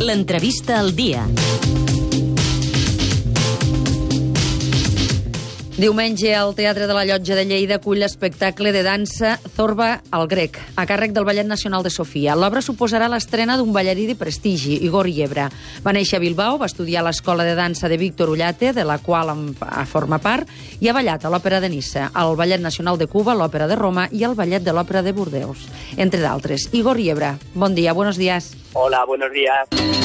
L'entrevista al dia. Diumenge, el Teatre de la Llotja de Lleida acull l'espectacle de dansa Zorba al grec, a càrrec del Ballet Nacional de Sofia. L'obra suposarà l'estrena d'un ballarí de prestigi, Igor Yebra. Va néixer a Bilbao, va estudiar a l'Escola de Dansa de Víctor Ullate, de la qual forma part, i ha ballat a l'Òpera de Niça, al Ballet Nacional de Cuba, l'Òpera de Roma i al Ballet de l'Òpera de Bordeus, entre d'altres. Igor Yebra, bon dia, buenos días. Hola, buenos días.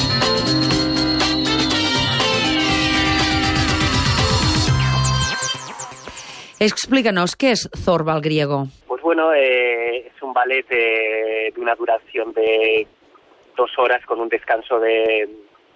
Explícanos, ¿qué es Zorba al griego? Pues bueno, es un ballet de una duración de 2 horas con un descanso de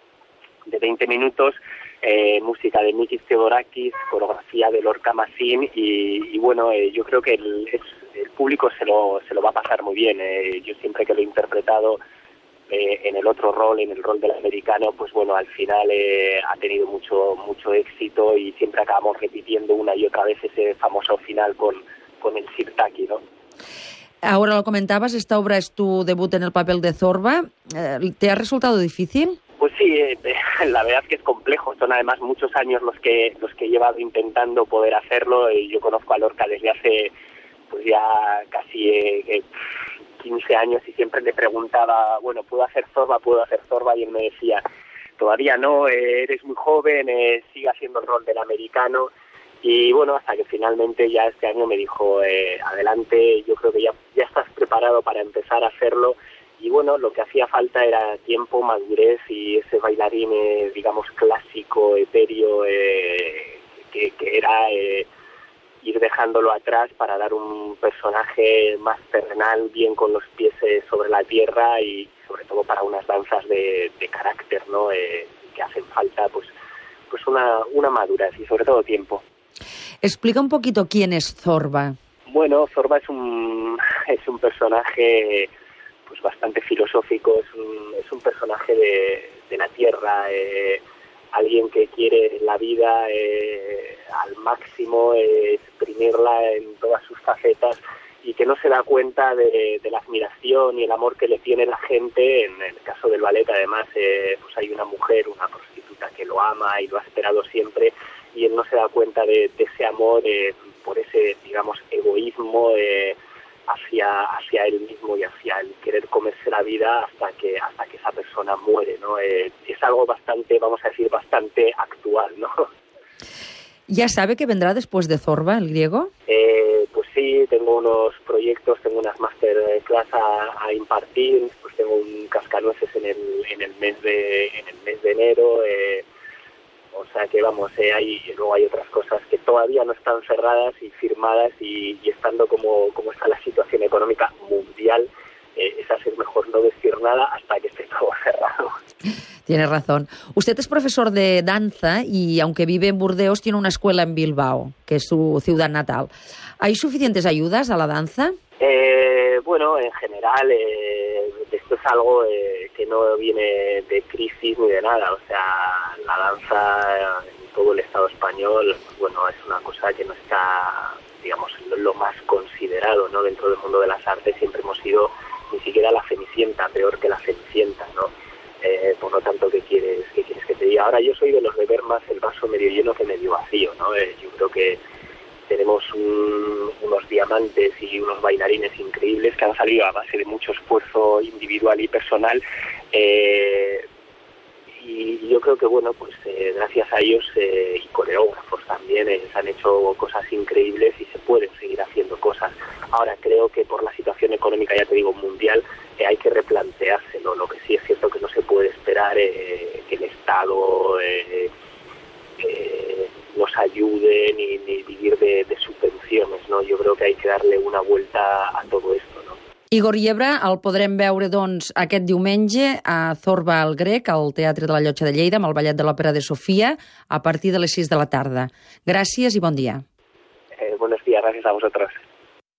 20 minutos, música de Mikis Theodorakis, coreografía de Lorca Massin y bueno, yo creo que el público se lo va a pasar muy bien. Yo siempre que lo he interpretado en el otro rol, en el rol del americano, pues bueno, al final ha tenido mucho éxito y siempre acabamos repitiendo una y otra vez ese famoso final con el Sirtaki, ¿no? Ahora lo comentabas, esta obra es tu debut en el papel de Zorba. ¿Te ha resultado difícil? Pues sí, la verdad es que es complejo. Son además muchos años los que he llevado intentando poder hacerlo. Yo conozco a Lorca desde hace pues ya casi 15 años y siempre le preguntaba, bueno, ¿puedo hacer Zorba? Y él me decía, todavía no, eres muy joven, sigue haciendo el rol del americano. Y bueno, hasta que finalmente ya este año me dijo, adelante, yo creo que ya estás preparado para empezar a hacerlo. Y bueno, lo que hacía falta era tiempo, madurez y ese bailarín, digamos, clásico, etéreo, que era ir dejándolo atrás para dar un personaje más terrenal, bien con los pies sobre la tierra y sobre todo para unas danzas de carácter, ¿no? Que hacen falta pues una madurez y sobre todo tiempo. Explica un poquito quién es Zorba. Bueno, Zorba es un personaje pues bastante filosófico, es un personaje de la tierra, alguien que quiere la vida al máximo, exprimirla en todas sus facetas y que no se da cuenta de la admiración y el amor que le tiene la gente. En el caso del ballet, además, pues hay una mujer, una prostituta que lo ama y lo ha esperado siempre y él no se da cuenta de ese amor por ese, digamos, egoísmo hacia él mismo y hacia el querer comerse la vida hasta que esa persona muere, ¿no? Es algo bastante, vamos a decir, bastante actual, ¿no? ¿Ya sabe que vendrá después de Zorba, el griego? Pues sí, tengo unos proyectos, tengo unas masterclass a impartir, pues tengo un cascanueces en el mes de enero, o sea que vamos, luego hay otras cosas que todavía no están cerradas y firmadas y estando como está la situación económica mundial, es así mejor no decir nada hasta que esté todo cerrado. Tiene razón. Usted es profesor de danza y aunque vive en Burdeos tiene una escuela en Bilbao, que es su ciudad natal. ¿Hay suficientes ayudas a la danza? Bueno, en general esto es algo que no viene de crisis ni de nada. O sea, la danza en todo el Estado español, bueno, es una cosa que no está, digamos, lo más considerado, ¿no? Dentro del mundo de las artes siempre hemos sido ni siquiera la Cenicienta, peor que la Cenicienta, ¿no? Por lo tanto, ¿qué quieres que te diga? Ahora yo soy de los de ver más el vaso medio lleno que medio vacío, ¿no? Yo creo que tenemos unos diamantes y unos bailarines increíbles que han salido a base de mucho esfuerzo individual y personal, y yo creo que bueno, pues gracias a ellos y coreógrafos también se han hecho cosas increíbles y se pueden seguir haciendo cosas. Ahora creo que por la situación económica, ya te digo, mundial, hay que replanteárselo. Lo que sí es cierto que no se puede esperar que el Estado nos ayude ni vivir de subvenciones, ¿no? Yo creo que hay que darle una vuelta a todo esto, ¿no? Igor Yebra el podrem veure, doncs, aquest diumenge a Zorba al grec, al Teatre de la Llotja de Lleida, amb el Ballet de l'Òpera de Sofia, a partir de les 6 de la tarda. Gràcies i bon dia. Buenos días, gracias a vosotros.